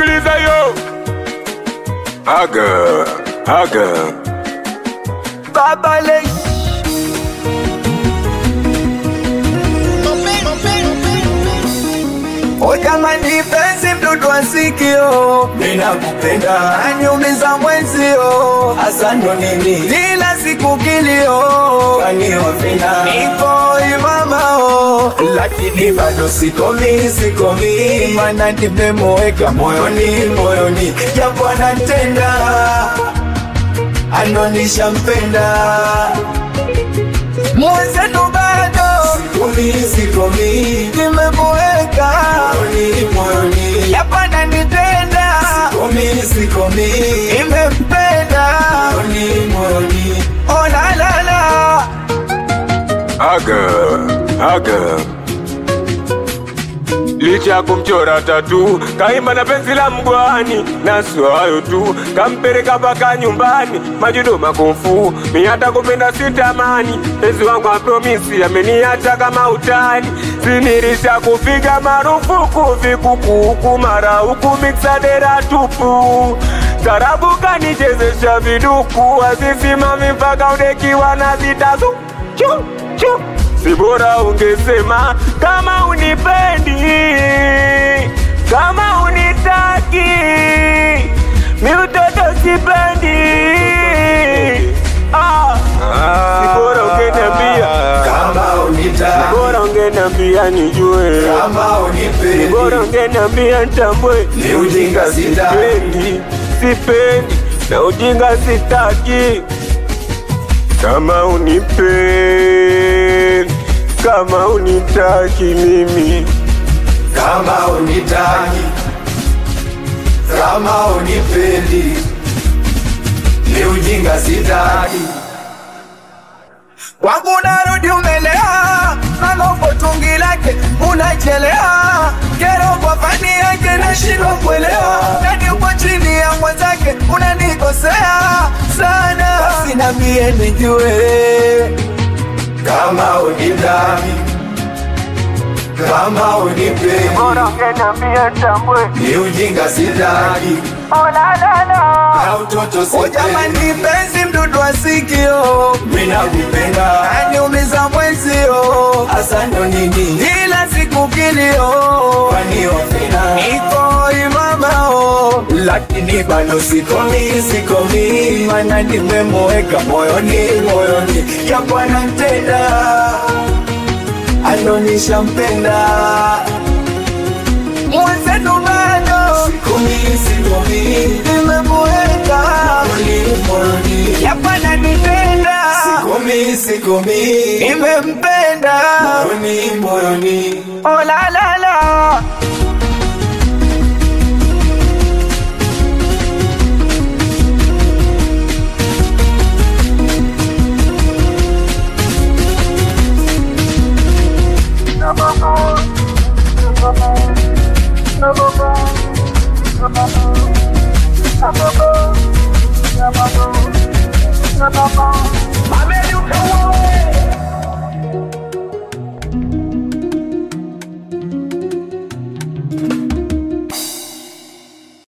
sikiliza yo. Aga Baba Lay. O jamani penzi mdudu wa sikio, mina kupenda aniumiza mwenzio, hasa ndo nini kila siku kilio, kwani wafina niko imamao, lakini bado sikomi, mana nimemweka moyoni, japo anatenda anonisha mpenda mwenzetu bado sikomi, nimemweka moyoni, japo ananitenda sikomi, nimempenda moyoni, oh la la la. Aga licha kumchora tatu kaimba na penzi la mgwani, na sio hayo tu, kampeleka mpaka nyumbani majudo makofu. Mi hata kupenda sitamani, penzi wangu wa promisi ameniacha kama utani. Sinirisha kupiga marufuku vikuku mara huku mixadera tupu, tarabu kanichezesha viduku, azisimami mpaka udekiwa na zitazu chu. Si bora ungesema kama unipendi, kama unitaki, mi utoto sipendi. Si bora ungeniambia Kama unitaki, si bora ungeniambia nijue, kama unipendi, si bora ungeniambia nitambue. ni ujinga sitaki, Sipendi na ujinga sitaki. Kama unipendi, kama unitaki mimi, kama unitaki, kama unipendi, ni ujinga sitaki. Wangu narudi umelea, mambo tungi lake unachelea, kero kwa fani yake nashindwa kuelewa, nani uko chini ya mwenzake unanikosea sana, basi nambie nijue. Kama unitaki, kama unipendi, bora ungeniambia nitambue. ni ujinga sitaki, Oh la la la. na utoto sipendi. O jamani penzi mdudu wa sikio, mina kupenda aniumiza mwenzio, hasa ndo nini kila siku kilio, kwani wafina niko imamao, lakini bado sikomi, mana nimemweka moyoni, japo anatenda anonisha mpenda mwenzetu bado sikomi, nimemweka moyoni, japo ananitenda sikomi, nimempenda moyoni, oh la la.